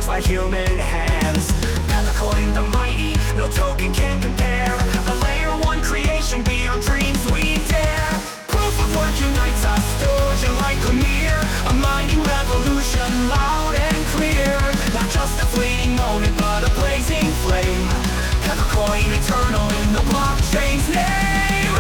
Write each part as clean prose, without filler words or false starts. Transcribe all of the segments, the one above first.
by human hands. Peppercoin the mighty, no token can compare. A layer one creation beyond dreams we dare. Proof of work unites us, Doge and like a mirror. A mighty revolution, loud and clear. Not just a fleeting moment, but a blazing flame. Peppercoin eternal in the blockchain's name.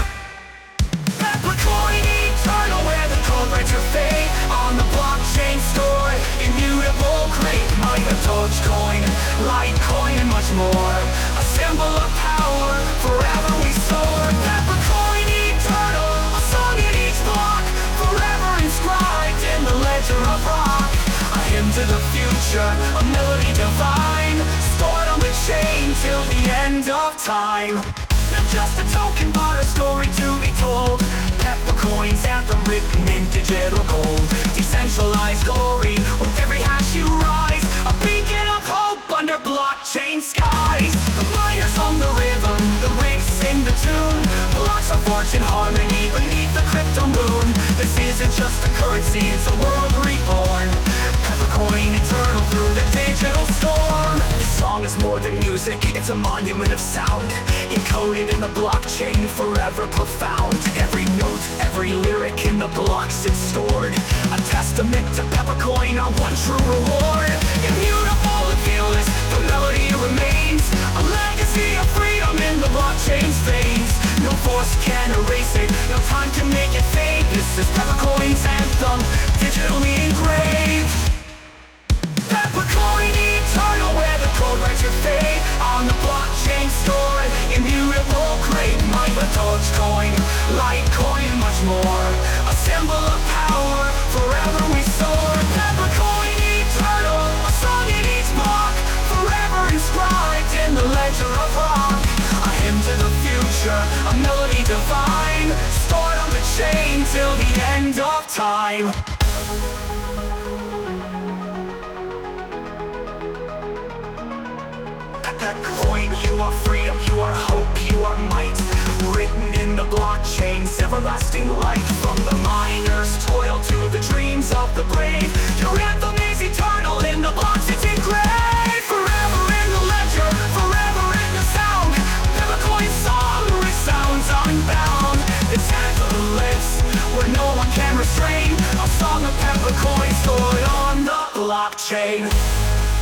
Peppercoin eternal, where the code writes your fate. On the blockchain store, immutable crate. Mine of Dogecoin, Litecoin and much more. A symbol of power, forever we soar. Peppercoin eternal, a song in each block. Forever inscribed in the ledger of rock. A hymn to the future, a melody divine. Stored on the chain till the end of time. Not just a token, but a story to be told. Peppercoin's anthem written in digital gold. Decentralized glory, with every hash you rise. A beacon of hope under blockchain skies. The miners hum the rhythm, the rigs sing the tune. Blocks are forged in harmony beneath the crypto moon. This isn't just a currency, it's a world reborn. Peppercoin eternal through the digital storm. This song is more than music, it's a monument of sound. Encoded in the blockchain, forever profound. Every note, every lyric in the blocks it's stored. A testament to Peppercoin, our one true reward. Immutable and fearless, the melody remains. A legacy of freedom in the blockchain's veins. No force can erase it, no time can make it fade. This is Peppercoin's anthem, digitally engraved. Peppercoin eternal, where the code writes your fate. On the blockchain store, immutable crate. Mine the Dogecoin, Litecoin and much more. A symbol of power, forever we soar. Peppercoin eternal, a song in each block. Forever inscribed in the ledger of rock. A hymn to the future, a melody divine. Stored on the chain till the end of time. Peppercoin, you are freedom, you are hope, you are might. Written in the blockchain's everlasting light. From the miner's toil to the dreams of the brave. Your anthem is eternal in the blocks it's engraved. Forever in the ledger, forever in the sound. Peppercoin's song resounds unbound. This anthem lives where no one can restrain. A song of Peppercoin stored on the blockchain.